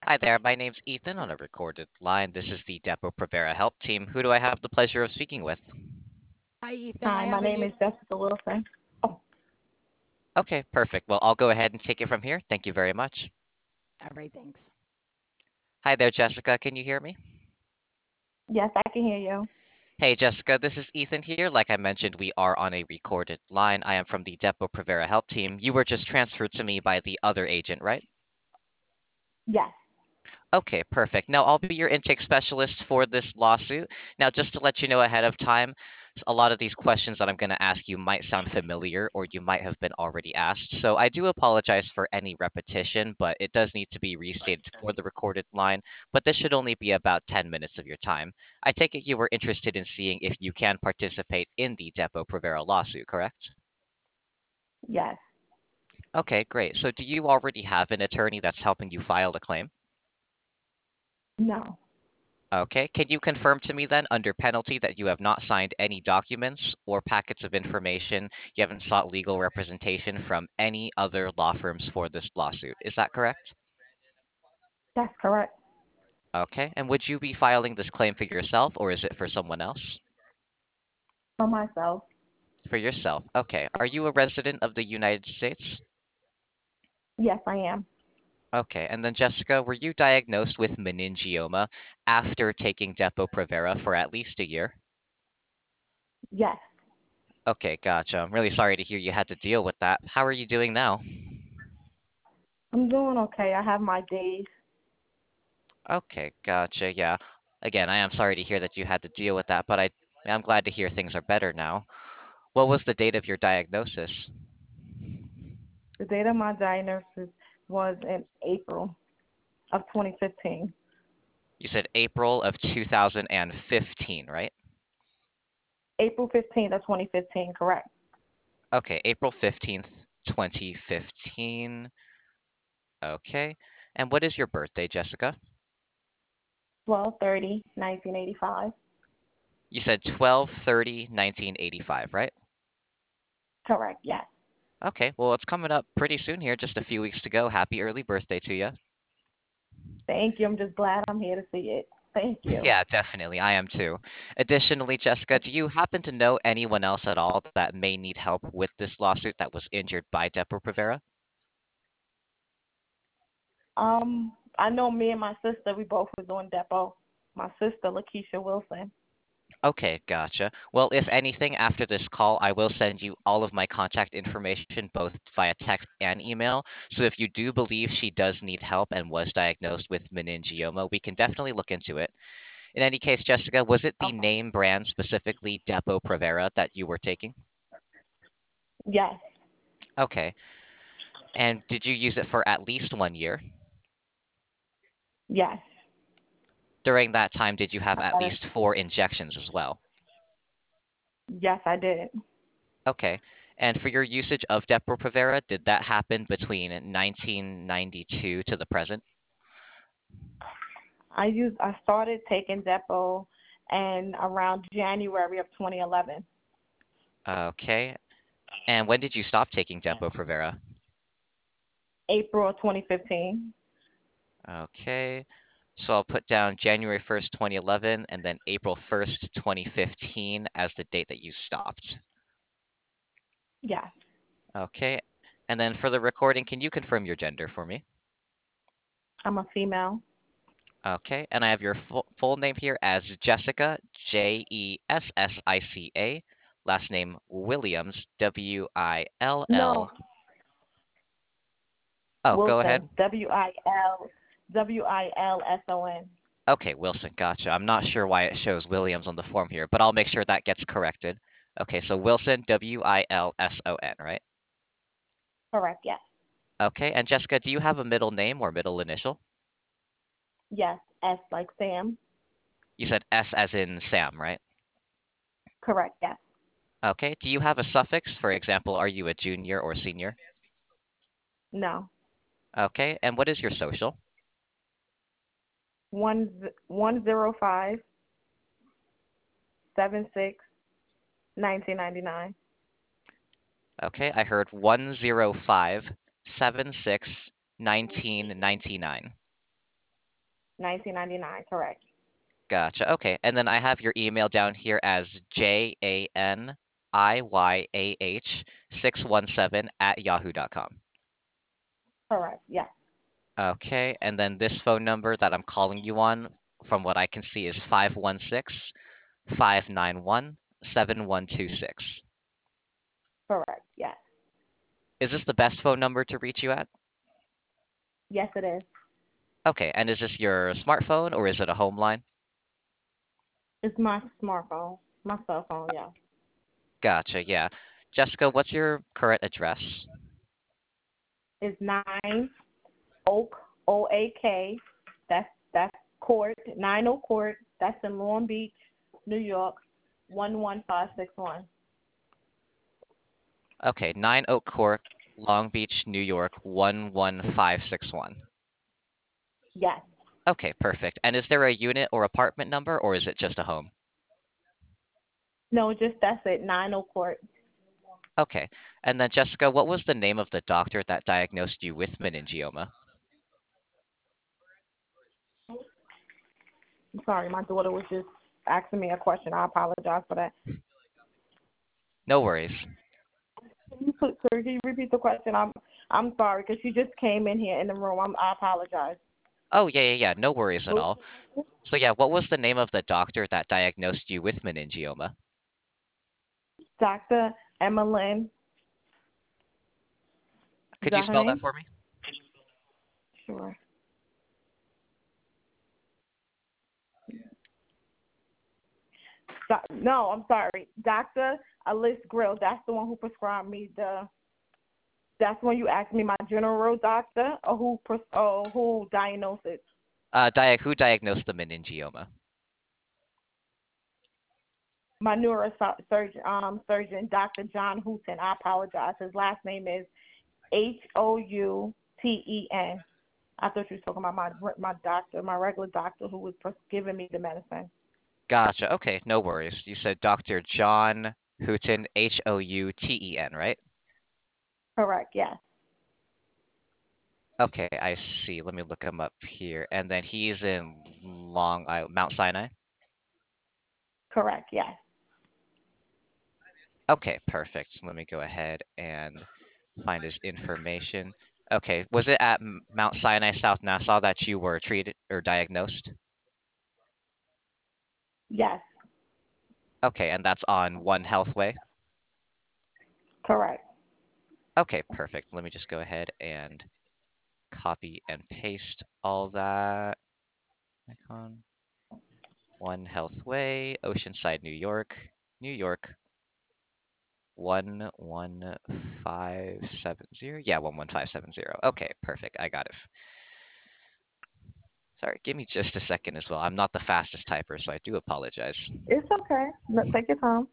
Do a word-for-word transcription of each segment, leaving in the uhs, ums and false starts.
Hi there, my name's Ethan on a recorded line. This is the Depo-Provera help team. Who do I have the pleasure of speaking with? Hi, Ethan. I Hi, my have a name new. is Jessica Wilson. Oh, Okay, perfect. Well, I'll go ahead and take it from here. Thank you very much. All right, thanks. Hi there, Jessica. Can you hear me? yes, I can hear you. Hey, Jessica, this is Ethan here. Like I mentioned, we are on a recorded line. I am from the Depo-Provera help team. You were just transferred to me by the other agent, right? Yes, Okay, perfect. Now, I'll be your intake specialist for this lawsuit. Now, just to let you know ahead of time, s- a lot of these questions that I'm going to ask you might sound familiar or you might have been already asked. So I do apologize for any repetition, but it does need to be restated for the recorded line. But this should only be about ten minutes of your time. I take it you were interested in seeing if you can participate in the Depo Provera lawsuit, correct? yes, Okay, great. So do you already have an attorney that's helping you file a claim? no, Okay, can you confirm to me then, under penalty, that you have not signed any documents or packets of information, you haven't sought legal representation from any other law firms for this lawsuit? Is that correct? that's correct. Okay, and would you be filing this claim for yourself or is it for someone else? For myself, For yourself. Okay, are you a resident of the United States? yes, I am. Okay, and then Jessica, were you diagnosed with meningioma after taking Depo-Provera for at least a year? Yes, Okay, gotcha. I'm really sorry to hear you had to deal with that. How are you doing now? I'm doing okay. I have my days. Okay, gotcha. Yeah. Again, I am sorry to hear that you had to deal with that, but I I'm glad to hear things are better now. What was the date of your diagnosis? The date of my diagnosis was in April of twenty fifteen. You said April of two thousand fifteen, right? April fifteenth of twenty fifteen, correct. Okay, April fifteenth, twenty fifteen. Okay. And what is your birthday, Jessica? twelve thirty, nineteen eighty-five. You said twelve thirty nineteen eighty-five, right? Correct, yes. Okay, well, it's coming up pretty soon here, just a few weeks to go. Happy early birthday to you. Thank you. I'm just glad I'm here to see it. Thank you. Yeah, definitely. I am too. Additionally, Jessica, do you happen to know anyone else at all that may need help with this lawsuit that was injured by Depo-Provera? Um, I know me and my sister, we both was on depot. My sister, Lakeisha Wilson. Okay, gotcha. Well, if anything, after this call, I will send you all of my contact information, both via text and email. So if you do believe she does need help and was diagnosed with meningioma, we can definitely look into it. In any case, Jessica, was it the Okay. name brand, specifically Depo-Provera, that you were taking? Yes, Okay. And did you use it for at least one year? yes. During that time, did you have I at got it. least four injections as well? Yes, I did. Okay. And for your usage of Depo-Provera, did that happen between nineteen ninety-two to the present? I used I started taking Depo and around January of twenty eleven. Okay. And when did you stop taking Depo-Provera? April of twenty fifteen. Okay. So I'll put down January first, twenty eleven, and then April first, twenty fifteen as the date that you stopped. Yes, Okay. And then for the recording, can you confirm your gender for me? I'm a female. Okay, and I have your full, full name here as Jessica, J E S S I C A, last name Williams, W I L No, L. Oh, go Wilson. ahead. W I L W I L S O N. Okay, Wilson, gotcha. I'm not sure why it shows Williams on the form here, but I'll make sure that gets corrected. Okay, so Wilson, W I L S O N, right? Correct. Yes, Okay, and Jessica, do you have a middle name or middle initial? yes. S like Sam. You said S as in Sam, right? Correct. Yes. Okay, do you have a suffix? For example, are you a junior or senior? No. Okay, and what is your social? One one zero five seven six nineteen ninety nine. Okay, I heard one zero five seven six nineteen ninety nine. nineteen ninety-nine, correct. Gotcha. Okay. And then I have your email down here as J A N I Y A H six one seven at yahoo dot com. Correct, yes. Okay. And then this phone number that I'm calling you on, from what I can see, is five one six, five nine one, seven one two six. Correct, yes. Is this the best phone number to reach you at? Yes, it is. Okay. And is this your smartphone or is it a home line? It's my smartphone, my cell phone, yeah. Gotcha. Yeah. Jessica, what's your current address? It's nine Oak, O A K. That's that's Court, nine Oak Court. That's in Long Beach, New York, one one five six one. Okay. nine Oak Court, Long Beach, New York, one one five six one. Yes. Okay, perfect. And is there a unit or apartment number, or is it just a home? No, just that's it, nine Oak Court. Okay. And then, Jessica, what was the name of the doctor that diagnosed you with meningioma? I'm sorry, my daughter was just asking me a question. I apologize for that. No worries. Can you put, sir, can you repeat the question? I'm I'm sorry because she just came in here in the room. I'm, I apologize. Oh, yeah, yeah, yeah. No worries at all. So, yeah, what was the name of the doctor that diagnosed you with meningioma? Doctor Emmeline. Is Could you that her spell that name? for me? Sure. Do- no, I'm sorry. Doctor Alice Grill. That's the one who prescribed me the. That's when you asked me my general doctor or who pres- or who diagnosed it. Uh, dia- who diagnosed the meningioma? My neurosurgeon, um, surgeon, Doctor John Houghton. I apologize. His last name is H O U T E N. I thought you were talking about my my doctor, my regular doctor who was pres- giving me the medicine. Gotcha. Okay, no worries. You said Doctor John Houghton, H O U T E N, right? Correct, yes. Okay, I see. Let me look him up here. And then he's in Long Island, Mount Sinai. Correct, yes. Okay, perfect. Let me go ahead and find his information. Okay, was it at M- Mount Sinai, South Nassau that you were treated or diagnosed? Yes, Okay, and that's on One Healthway. correct. Okay, perfect. Let me just go ahead and copy and paste all that. Icon. One Healthway, Oceanside, New York, New York, one one five seven zero. Yeah, one one five seven zero. Okay, perfect. I got it. Sorry, give me just a second as well. I'm not the fastest typer, so I do apologize. It's okay. No, take your time.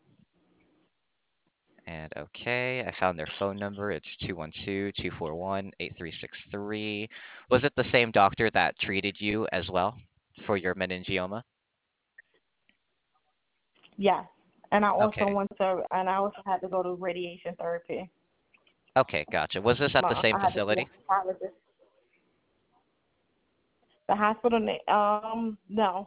And okay, I found their phone number. It's two one two, two four one, eight three six three. Was it the same doctor that treated you as well for your meningioma? Yes. And I also Okay. went to, and I also had to go to radiation therapy. Okay, gotcha. Was this at the My, same I had to see facility? a oncologist. The hospital name, um, no.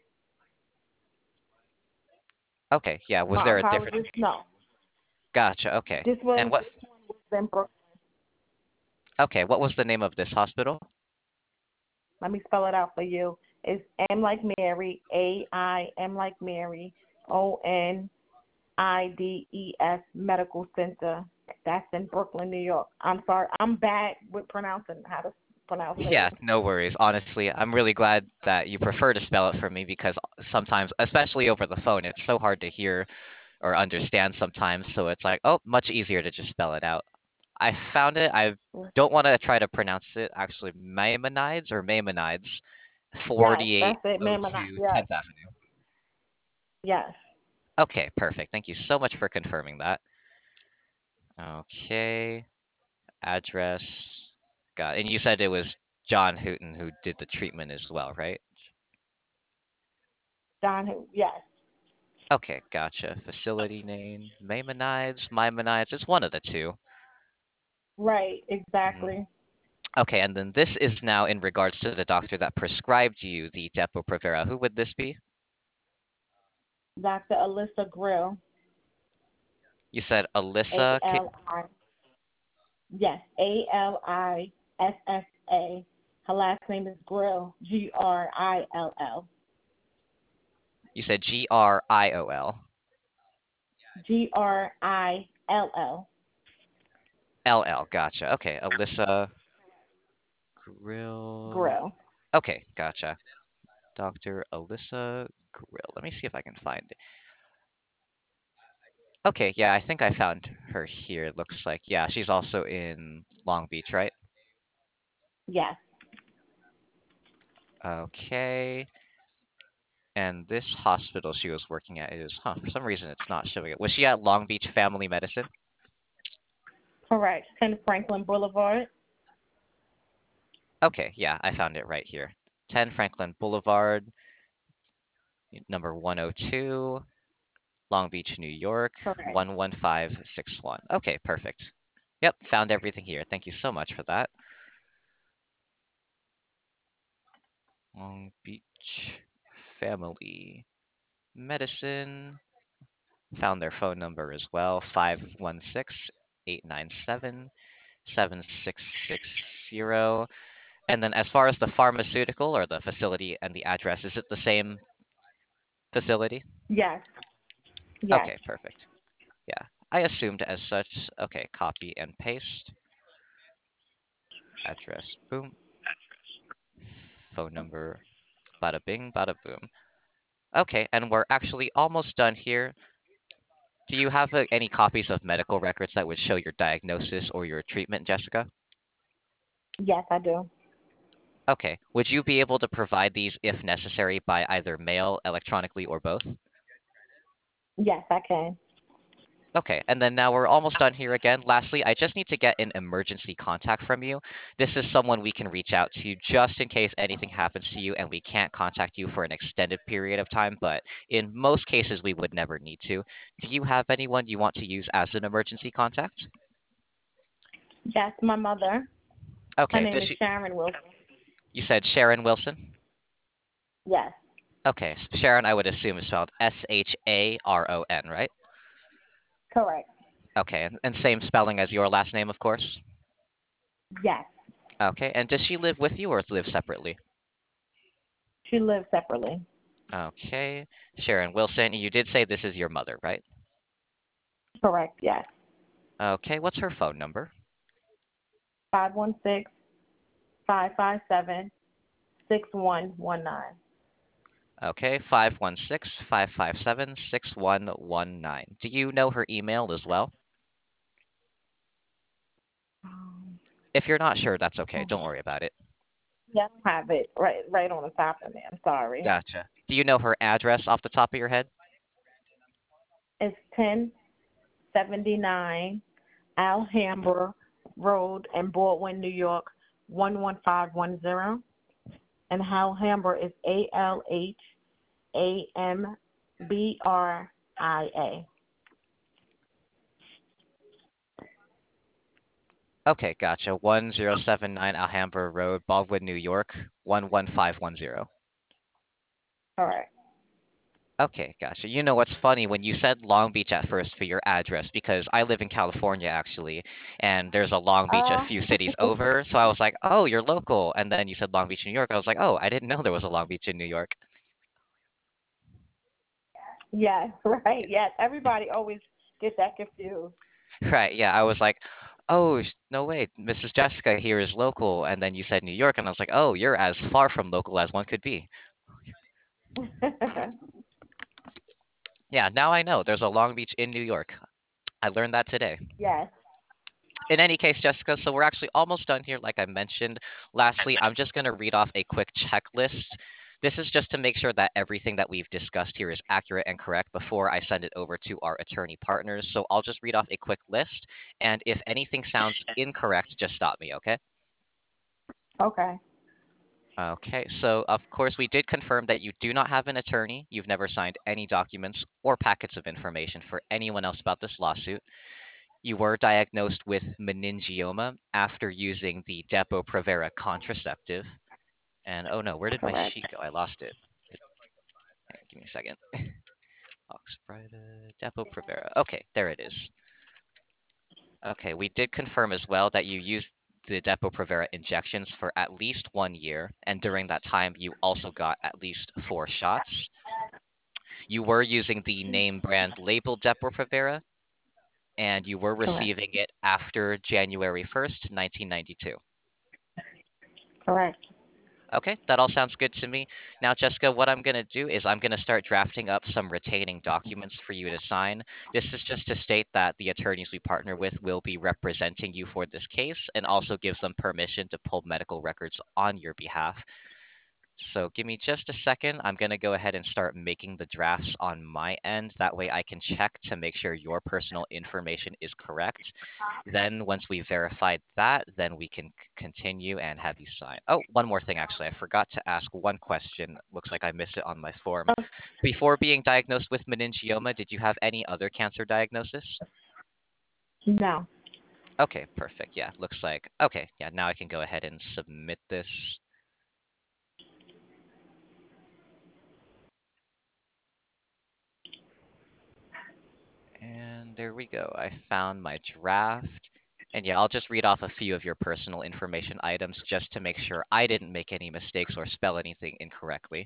Okay, yeah. Was My there a different? oncologist, no. Gotcha. Okay. This And was, what? this one was in Brooklyn. Okay, what was the name of this hospital? Let me spell it out for you. It's M like Mary, A I M like Mary, O N I D E S Medical Center. That's in Brooklyn, New York. I'm sorry, I'm bad with pronouncing how to pronounce Yeah, names. no worries. Honestly, I'm really glad that you prefer to spell it for me because sometimes, especially over the phone, it's so hard to hear or understand sometimes. So it's like, oh, much easier to just spell it out. I found it. I don't want to try to pronounce it. Actually, Maimonides or Maimonides, Yes, that's it, ma'am. forty-eight oh two Yes, tenth Avenue. yes. Okay, perfect. Thank you so much for confirming that. Okay, address. Got it. And you said it was John Hooton who did the treatment as well, right? Don, who? Yes. Okay, gotcha. Facility name, Maimonides, Maimonides. It's one of the two. Right, Mhm. exactly. Okay, and then this is now in regards to the doctor that prescribed you the Depo-Provera. Who would this be? Doctor Alyssa Grill, You said A Alyssa. Ki- L I. Yes, A L I S S A. Her last name is Grill, G R I L L. You said G R I O L. G R I L L. L L. Gotcha. Okay, Alyssa Grill. Grill. Okay, gotcha. Doctor Alyssa Grill. Let me see if I can find it. Okay, yeah, I think I found her here. It looks like, yeah, she's also in Long Beach, right? Yes. Okay. And this hospital she was working at is, huh, for some reason it's not showing it. Was she at Long Beach Family Medicine? Correct. ten Franklin Boulevard. Okay, yeah, I found it right here. ten Franklin Boulevard, number one oh two, Long Beach, New York, Correct. one one five six one. Okay, perfect. Yep, found everything here. Thank you so much for that. Long Beach Family Medicine. Found their phone number as well, five one six, eight nine seven, seven six six zero. And then as far as the pharmaceutical or the facility and the address, is it the same facility? Yes. Yes. Okay, perfect. Yeah, I assumed as such. Okay, copy and paste. Address, boom. Phone number, bada bing, bada boom. Okay, and we're actually almost done here. Do you have uh, any copies of medical records that would show your diagnosis or your treatment, Jessica? Yes, I do. Okay. Would you be able to provide these if necessary by either mail, electronically, or both? Yes, I can. Okay, and then now we're almost done here again. Lastly, I just need to get an emergency contact from you. This is someone we can reach out to just in case anything happens to you and we can't contact you for an extended period of time, but in most cases we would never need to. Do you have anyone you want to use as an emergency contact? Yes, my mother. Her Okay, name does is she, Sharon Wilson. you said Sharon Wilson? Yes. Okay, s- Sharon I would assume is spelled S H A R O N, right? Correct. Okay, and, and same spelling as your last name, of course? Yes. Okay, and does she live with you or live separately? She lives separately. Okay, Sharon Wilson, you did say this is your mother, right? Correct. Yes. Okay, what's her phone number? Five one six five five seven six one one nine. Okay, five one six, five five seven, six one one nine. Do you know her email as well? Um, If you're not sure, that's okay. oh, Don't worry about it. yeah, I have it right right on the top of me. I'm sorry. Gotcha. Do you know her address off the top of your head? It's ten seventy nine Alhambra Road in Baldwin, New York, one one five one zero. And Alhambra is A L H A M B R I A. Okay, gotcha. one zero seven nine Alhambra Road, Baldwin, New York, one one five one zero. All right. Okay, gotcha. You know what's funny when you said Long Beach at first for your address, because I live in California actually, and there's a Long Beach a Uh, few cities over. So I was like, oh, you're local. And then you said Long Beach, New York. I was like, oh, I didn't know there was a Long Beach in New York. yes, right. Yes. Everybody always gets that confused. Right, yeah. I was like, oh, sh- no way. Missus Jessica here is local. And then you said New York, and I was like, oh, you're as far from local as one could be. Yeah, now I know there's a Long Beach in New York. I learned that today. yes. In any case, Jessica, so we're actually almost done here, like I mentioned. Lastly, I'm just going to read off a quick checklist. This is just to make sure that everything that we've discussed here is accurate and correct before I send it over to our attorney partners. So I'll just read off a quick list, and if anything sounds incorrect, just stop me, okay? Okay. Okay, so of course, we did confirm that you do not have an attorney. You've never signed any documents or packets of information for anyone else about this lawsuit. You were diagnosed with meningioma after using the Depo-Provera contraceptive. And oh no, where did my Correct. sheet go? I lost it. it give me a second. Oxbryta, Depo-Provera. Okay, there it is. Okay, we did confirm as well that you used the Depo-Provera injections for at least one year, and during that time, you also got at least four shots. You were using the name brand label Depo-Provera, and you were Correct. receiving it after January first, nineteen ninety-two. Correct. Okay, that all sounds good to me. Now, Jessica, what I'm going to do is I'm going to start drafting up some retaining documents for you to sign. This is just to state that the attorneys we partner with will be representing you for this case and also gives them permission to pull medical records on your behalf. So give me just a second. I'm going to go ahead and start making the drafts on my end. That way I can check to make sure your personal information is correct. Then once we verified that, then we can continue and have you sign. Oh, one more thing, actually. I forgot to ask one question. Looks like I missed it on my form. Before being diagnosed with meningioma, did you have any other cancer diagnosis? No. Okay, perfect. Yeah, looks like, okay. Yeah, now I can go ahead and submit this. And there we go. I found my draft. And yeah, I'll just read off a few of your personal information items just to make sure I didn't make any mistakes or spell anything incorrectly.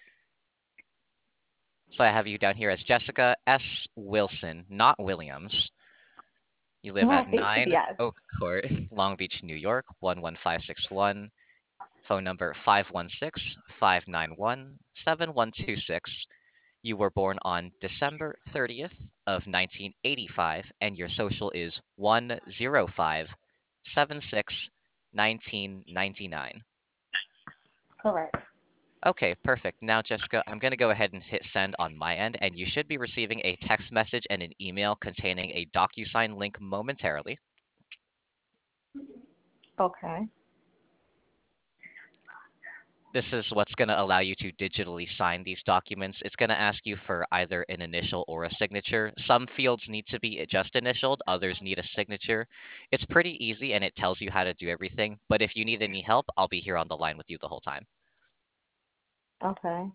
So I have you down here as Jessica S. Wilson, not Williams. You live at Right. nine Yes. Oak Court, Long Beach, New York, one one five six one. Phone number five one six, five nine one, seven one two six. You were born on December thirtieth of nineteen eighty-five, and your social is one zero five seven six nineteen ninety-nine. Correct. Okay, perfect. Now, Jessica, I'm going to go ahead and hit send on my end, and you should be receiving a text message and an email containing a DocuSign link momentarily. Okay. This is what's going to allow you to digitally sign these documents. It's going to ask you for either an initial or a signature. Some fields need to be just initialed, others need a signature. It's pretty easy and it tells you how to do everything. But if you need any help, I'll be here on the line with you the whole time. Okay.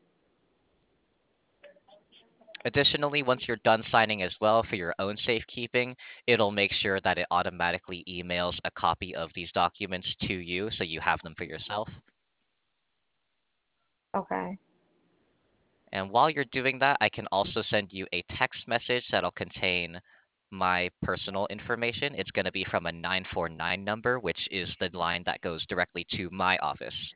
Additionally, once you're done signing as well for your own safekeeping, it'll make sure that it automatically emails a copy of these documents to you so you have them for yourself. Okay. And while you're doing that, I can also send you a text message that'll contain my personal information. It's going to be from a nine four nine number, which is the line that goes directly to my office.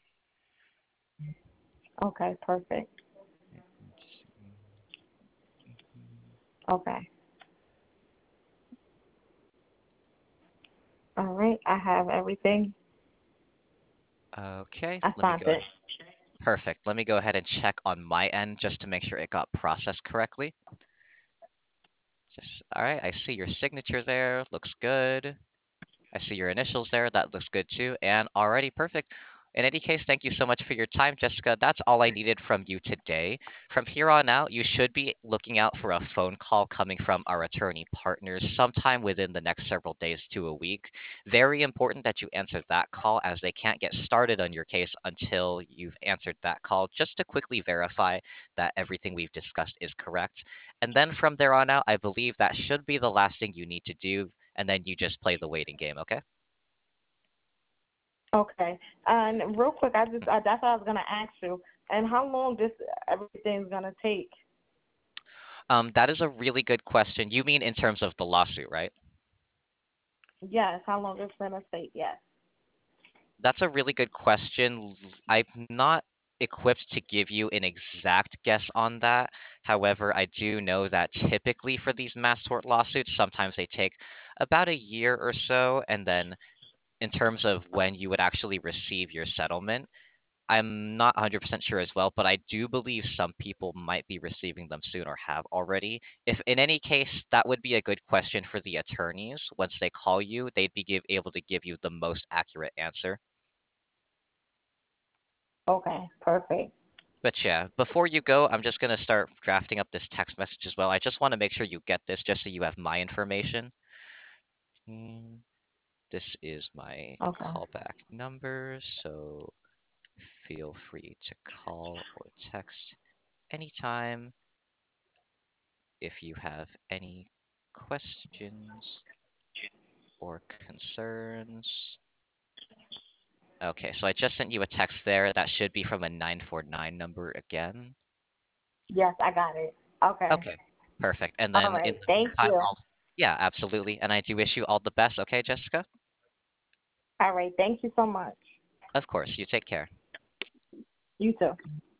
Okay. Perfect. Okay. All right. I have everything. Okay, I let me signed go. it. Perfect. Let me go ahead and check on my end just to make sure it got processed correctly. Just, all right, I see your signature there. Looks good. I see your initials there. That looks good too. And already perfect. In any case, thank you so much for your time, Jessica. That's all I needed from you today. From here on out, you should be looking out for a phone call coming from our attorney partners sometime within the next several days to a week. Very important that you answer that call as they can't get started on your case until you've answered that call, just to quickly verify that everything we've discussed is correct. And then from there on out, I believe that should be the last thing you need to do, and then you just play the waiting game, okay? Okay. And real quick, I just I, that's what I was gonna ask you. And how long this everything's gonna take? Um, that is a really good question. You mean in terms of the lawsuit, right? Yes. How long it's gonna take? Yes. That's a really good question. I'm not equipped to give you an exact guess on that. However, I do know that typically for these mass tort lawsuits, sometimes they take about a year or so. And then in terms of when you would actually receive your settlement, I'm not one hundred percent sure as well, but I do believe some people might be receiving them soon or have already. If in any case, that would be a good question for the attorneys. Once they call you, they'd be give, able to give you the most accurate answer. Okay. Perfect. But yeah, before you go, I'm just gonna start drafting up this text message as well. I just want to make sure you get this just so you have my information. Mm, This is my Okay. callback number, so feel free to call or text anytime if you have any questions or concerns. Okay, so I just sent you a text there. That should be from a nine four nine number again. Yes, I got it. Okay. Okay, perfect. And All then in right. the Thank meantime, you. I'll, yeah, absolutely. And I do wish you all the best. Okay, Jessica? All right. Thank you so much. Of course. You take care. You too.